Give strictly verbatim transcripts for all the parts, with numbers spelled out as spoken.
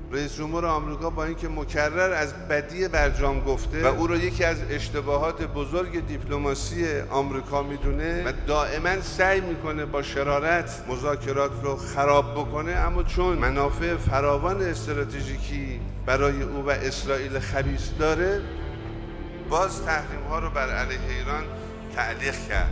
رئیس جمهور آمریکا با اینکه مکرر از بدی برجام گفته و او را یکی از اشتباهات بزرگ دیپلماسی آمریکا میدونه و دائما سعی میکنه با شرارت مذاکرات رو خراب بکنه، اما چون منافع فراوان استراتژیکی برای او و اسرائیل خبیث داره، باز تحریم ها رو بر علیه ایران تعلیق کرد.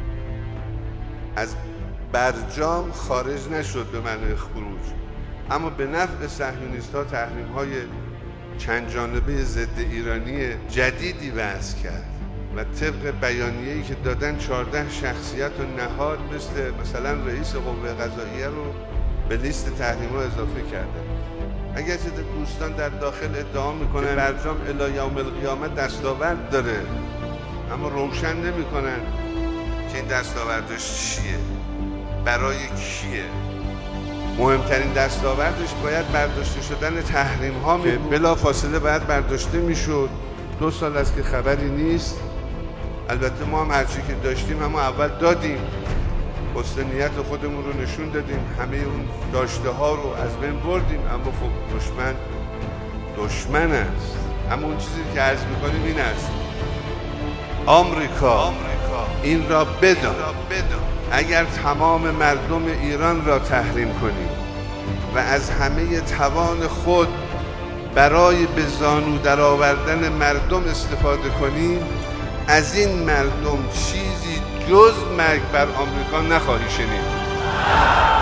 از برجام خارج نشد به معنی خروج، اما به نفع صهیونیست‌ها تحریم‌های چند جانبه ضد ایرانی جدیدی وضع کرد و طبق بیانیه‌ای که دادن چهارده شخصیت و نهاد مثل مثلا رئیس قوه قضاییه رو به لیست تحریم‌ها اضافه کرده. اگرچه دوستان در داخل ادعا میکنن برجام الی یوم القیامه دستاورد داره، اما روشن نمیکنن که این دستاوردش چیه، برای کیه. مهمترین دستاوردش باید برداشته شدن تحریم ها می بود که بلا فاصله باید برداشته میشد. دو سال است که خبری نیست. البته ما هم هرچی که داشتیم همون اول دادیم، حسن نیت خودمون رو نشون دادیم، همه اون داشته ها رو از بین بردیم، اما خب دشمن دشمن است. اما اون چیزی که عرض میکنیم این است: آمریکا این را بدان، اگر تمام مردم ایران را تحریم کنی و از همه توان خود برای به زانو در آوردن مردم استفاده کنی، از این مردم چیزی جز مرگ بر آمریکا نخواهی شنید.